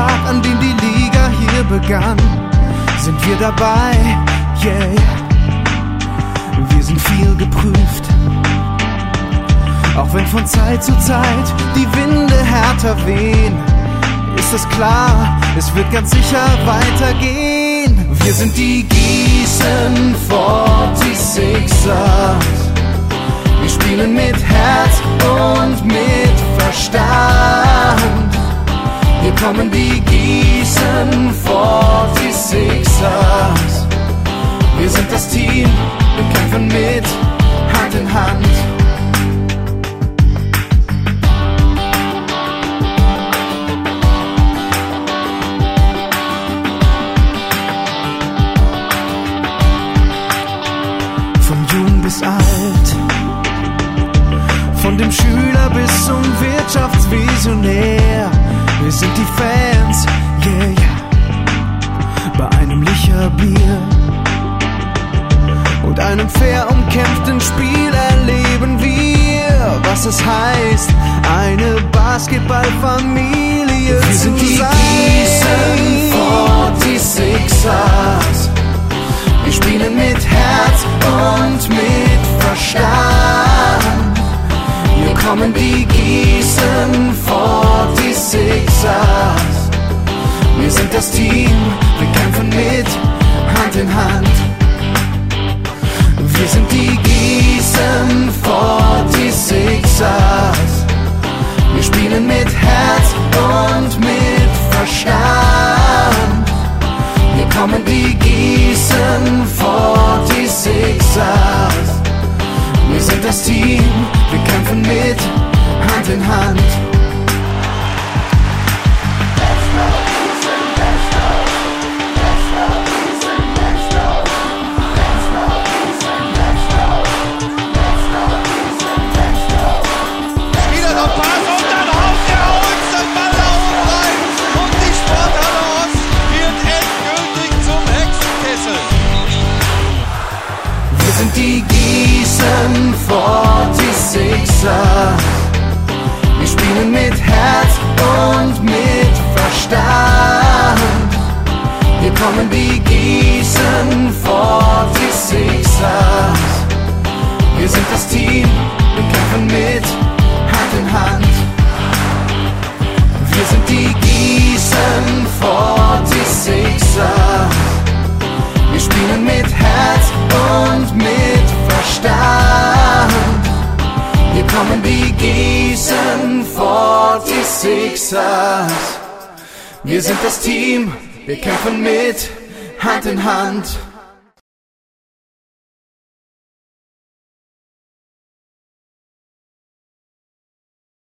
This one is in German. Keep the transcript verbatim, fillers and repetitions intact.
Tag, an dem die Liga hier begann, sind wir dabei, yeah. Wir sind viel geprüft, auch wenn von Zeit zu Zeit die Winde härter wehen, ist es klar, es wird ganz sicher weitergehen. Wir sind die Gießen forty-sixers. Wir spielen mit Herz und mit Verstand. Hier kommen die Gießen forty-sixers. Wir sind das Team, wir kämpfen mit Hand in Hand. Von jung bis alt, von dem Schüler bis zum Wirtschaftsvisionär. Wir sind die Fans, yeah, yeah. Bei einem Licherbier und einem fair umkämpften Spiel erleben wir, was es heißt, eine Basketballfamilie zu sein. Wir sind die Gießen forty-sixers. Wir spielen mit Herz und mit Verstand. Hier kommen die Gießen forty-sixers. Wir sind das Team, wir kämpfen mit Hand in Hand. Wir sind die Gießen forty-sixers. Wir spielen mit Herz und mit Verstand. Hier kommen die Gießen forty-sixers. Wir sind das Team, wir kämpfen mit Hand in Hand. Wir sind die Gießen forty-sixers. Wir spielen mit Herz und mit Verstand. Hier kommen die Gießen forty-sixers. Wir sind das Team, wir kämpfen mit Hand in Hand. Wir sind die Gießen forty-sixers. Wir spielen mit Herz und mit Verstand. Hier kommen die Gießen forty-sixers. Wir sind das Team, wir kämpfen mit Hand in Hand.